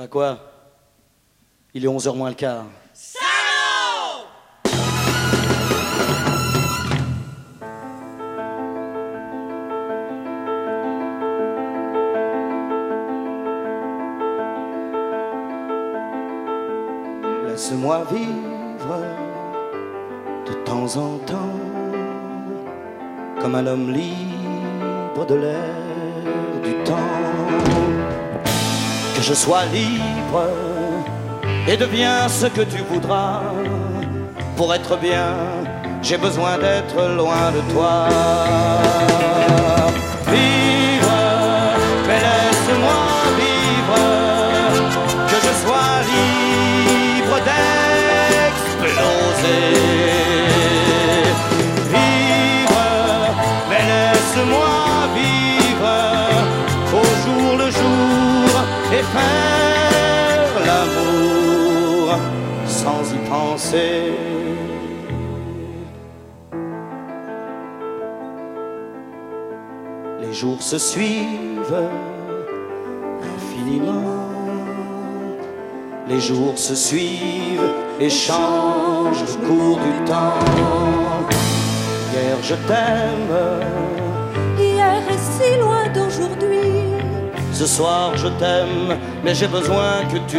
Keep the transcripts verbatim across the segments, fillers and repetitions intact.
Bah quoi? Il est onze heures moins le quart. Salaud! Laisse-moi vivre de temps en temps comme un homme libre de l'air du temps. Que je sois libre et deviens ce que tu voudras. Pour être bien, j'ai besoin d'être loin de toi. Vivre, mais laisse-moi vivre, que je sois libre d'exploser. Vivre, mais laisse-moi vivre au jour le jour et faire l'amour sans y penser. Les jours se suivent infiniment. Les jours se suivent et changent le cours du temps. Hier je t'aime, hier est si loin d'aujourd'hui. ce soir je t'aime, mais j'ai besoin que tu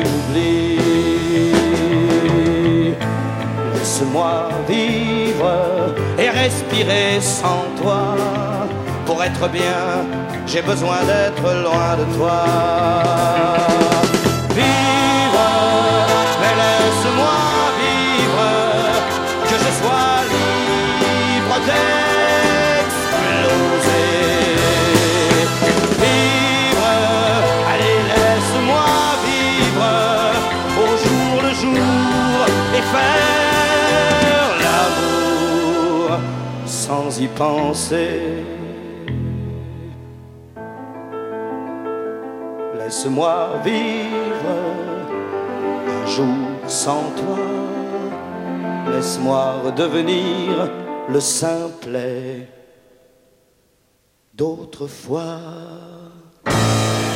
m'oublies. Laisse-moi vivre et respirer sans toi. Pour être bien, j'ai besoin d'être loin de toi. Vivre, mais laisse-moi vivre, que je sois libre d'exploser. Vivre, allez laisse-moi vivre au jour le jour et faire l'amour sans y penser. Laisse-moi vivre un jour sans toi. Laisse-moi redevenir le simplet d'autrefois.